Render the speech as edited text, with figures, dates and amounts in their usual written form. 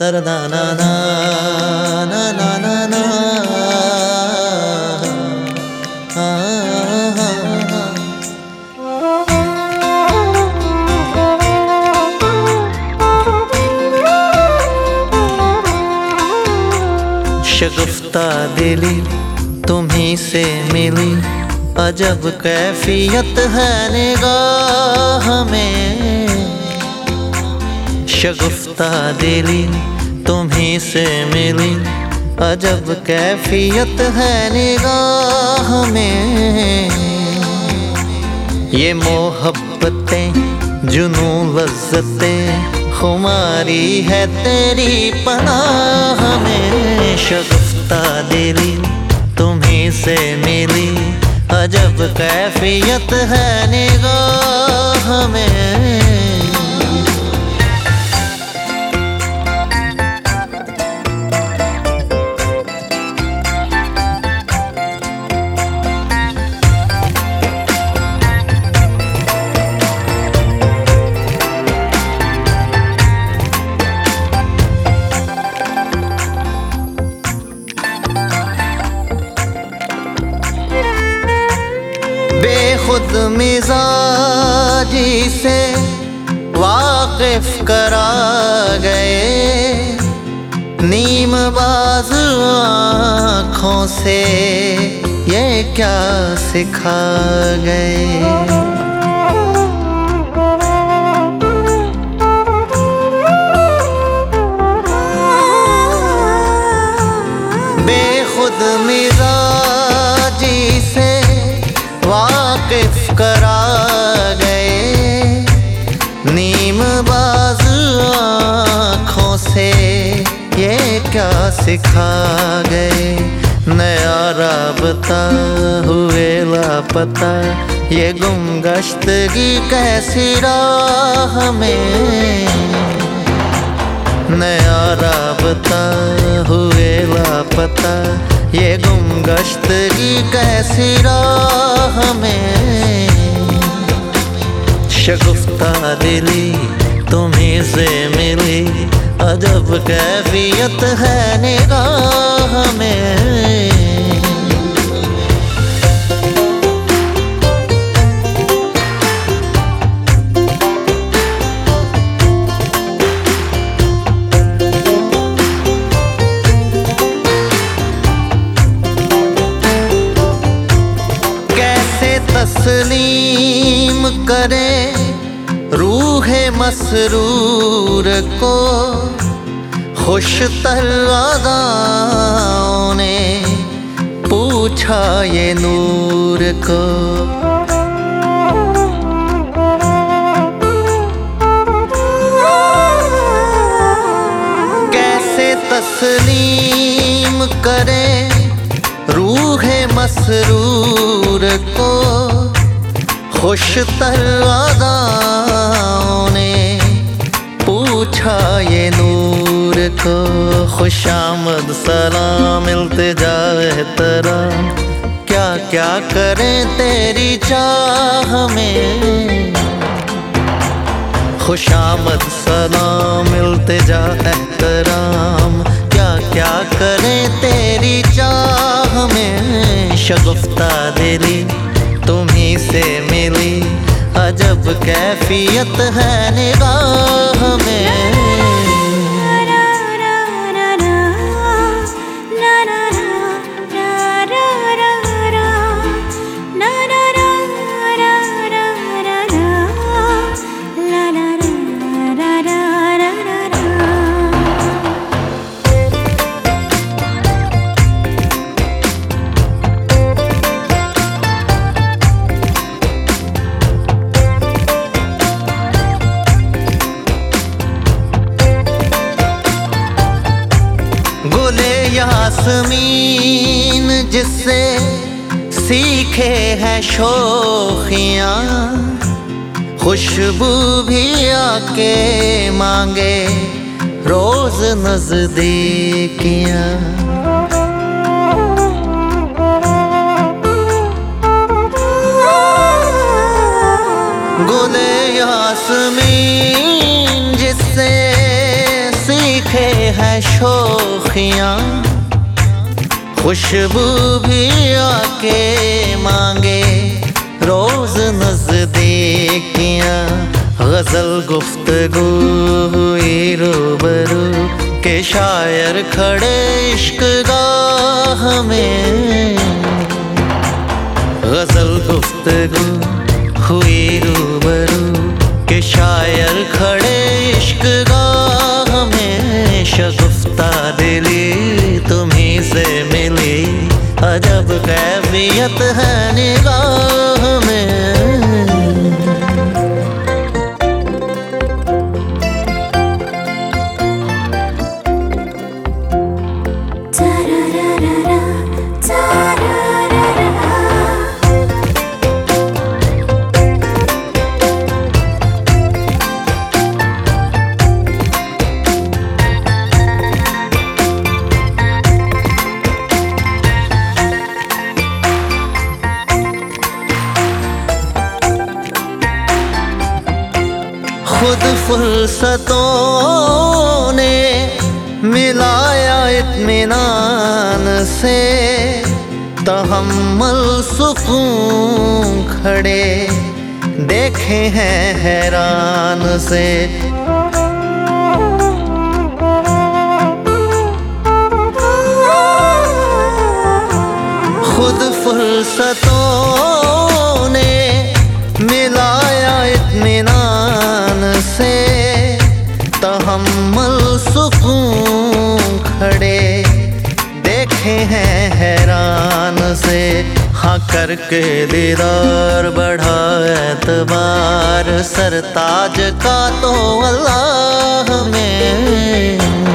na na na na na na na शगुफ्ता दिली तुम्हीं से मिली, अजब कैफियत है निगाह में। शगुफ्ता दिली तुम्हीं से मिली, अजब कैफियत है निगाह में। ये मोहब्बतें जुनू लज्जतें खुमारी है तेरी पनाह में। शगुफ्ता दिली तुम्हीं से मिली, अजब कैफियत है निगाह में। बेखुद मिजाजी से वाकिफ करा गए, नीम बाज आँखों से ये क्या सिखा गए। बेखुद मिजाजी से वाकिफ करा गए, नीम बाज आँखों से ये क्या सिखा गए। नया राबता हुए लापता, ये गुमगश्तगी कैसी राह में। नया राबता हुए लापता, ये गुमगश्तगी कैसी राह में। शगुफ्ता दिली तुम्हीं से मिली, अजब कैफियत है निगाह में। तस्लीम करे रूहे मसरूर को, खुश तरादाओं ने पूछा ये नूर को। कैसे तस्लीम करे रूहे मसरूर को, खुश तरादाओं ने पूछा ये नूर को। खुशामद सलाम इल्तिजा एहतराम, क्या क्या करें तेरी चाह में। खुशामद सलाम इल्तिजा एहतराम, क्या क्या करें तेरी चाह में। शगुफ्ता दिली तुम्हीं से मिली, अजब कैफियत है निगाह में। यास्मीन जिससे सीखे हैं शोखियाँ, खुशबू भी आके मांगे रोज नजदीकियाँ। गुले यास्मीन जिससे सीखे रखे हैं शोखियाँ, खुशबू भी आके मांगे रोज नजदीकियाँ। गजल गुफ्तगू हुई रूबरू के शायर खड़े इश्क गाह में। गजल गुफ्तगू हुई रूबरू के शायर खड़े इश्क गाह में। शगुफ्ता दिली तुम्हीं से मिली, अजब कैफियत है निगाह में। खुद फुर्सतों ने मिलाया इत्मीनान से, तहम्मुल सुकून खड़े देखे हैं हैरान से। खुद फुर्सतों ने मिलाया इत्मीनान से, तहम्मुल सुकून खड़े देखे हैं हैरान से। हाँ करके दीदार बढ़ा एतबार सरताज का तो अल्लाह में।